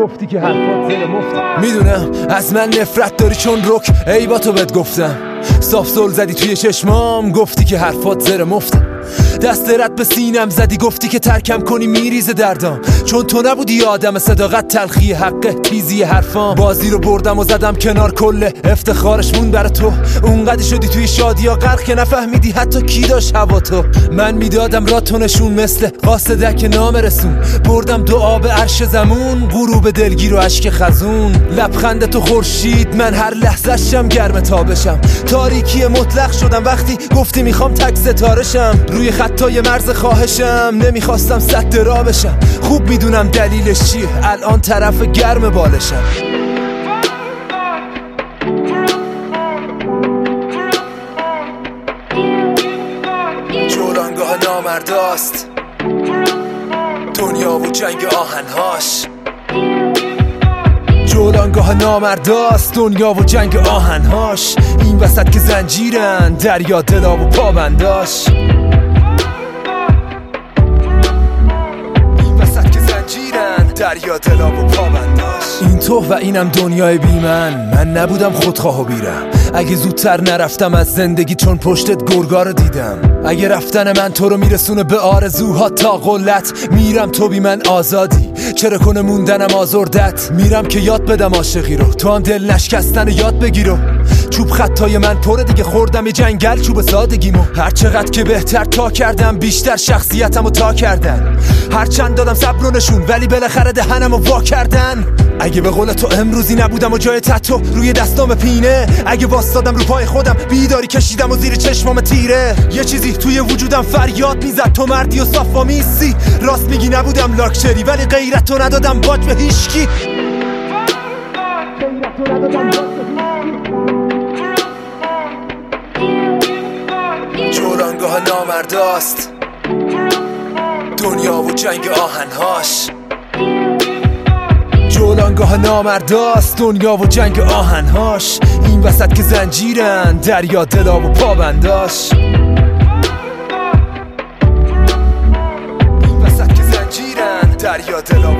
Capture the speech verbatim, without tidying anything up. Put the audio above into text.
گفتی که حرفات زیر مفت. میدونم از من نفرت داری چون رک ای با تو بهت گفتم، صاف سول زدی توی چشمام گفتی که حرفات زیر مفت. دست رد به سینم زدی گفتی که ترکم کنی میریزه دردام، چون تو نبودی آدم صداقت تلخی حق تیزی حرفام. بازی رو بردم و زدم کنار، کل افتخارش مون برا تو. اونقدر شدی توی شادی ها غرق که نفهمیدی حتی کی داشت هوا تو. من میدادم را تو نشون مثل قاصدک نام رسون، بردم دعا به عرش زمون، غروب دلگیر و عشق خزون. لبخند تو خورشید من هر لحظه شم گرم تابشم، تاریکی مطلق شدم وقتی گفتی میخوام تک ستاره شم. روی خطای مرز خواهشم نمیخواستم سد را بشم، خوب میدونم دلیلش چیه الان طرف گرم بالشم. جولانگاه نامرداست دنیا و جنگ آهنهاش، جولانگاه نامرداست دنیا و جنگ آهنهاش. این وسط که زنجیرن دریا دلا و پابنداش، این وسط که زنجیرن دریا دلا و پابنداش. این تو و اینم دنیای بی من، من نبودم خودخواه و بیرم. اگه زودتر نرفتم از زندگی چون پشتت گرگا رو دیدم. اگه رفتن من تو رو میرسونه به آرزوها تا قلت، میرم تو بی من آزادی، چرا کنه موندنم آزردت. میرم که یاد بدم عاشقی رو، تو هم دل نشکستن یاد بگیرو. چوب خطای من پره دیگه، خوردم یه جنگل چوب سادگیمو. هر چقدر که بهتر تا کردم بیشتر شخصیتمو تا کردن. هر چند دادم صبر و نشون ولی بالاخره دهنمو وا کردن. اگه به قول تو امروزی نبودم و جای تتو روی دستام پینه، اگه واسادم رو پای خودم بیداری کشیدم و زیر چشمام تیره. یه چیزی توی وجودم فریاد میزد تو مردی و صافا میسی. راست میگی نبودم لاکچری ولی غیرت تو ندادم باج به هیشکی. جولانگاه نامرداست دنیا و جنگ آهنهاش، جولانگاه نامرداست دنیا و جنگ آهنهاش. این وسط که زنجیرن دریا دلا و پابنداش، این وسط که زنجیرن دریا دلا و